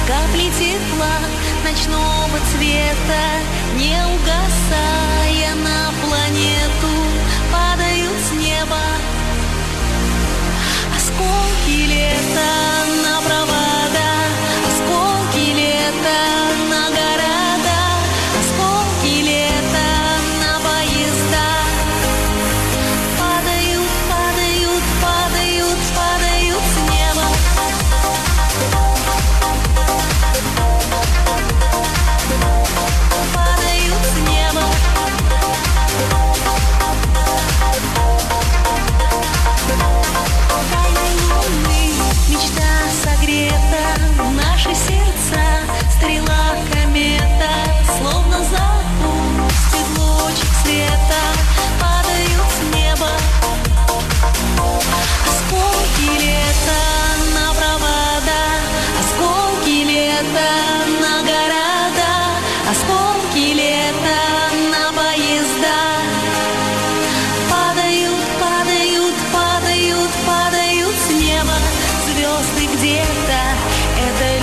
капли тепла ночного цвета, не угасая на планету, падают с неба осколки лета на провода, осколки лета на города, осколки лета на поезда. Падают, падают, падают, падают с неба. Падают с неба. Тайной луны мечта согрета, наши сердца стрела комета, словно запустит лучик света, падают с неба. Осколки лета на провода, осколки лета на города, осколки лета на поезда. Падают, падают, падают, падают с неба звезды где-то. Это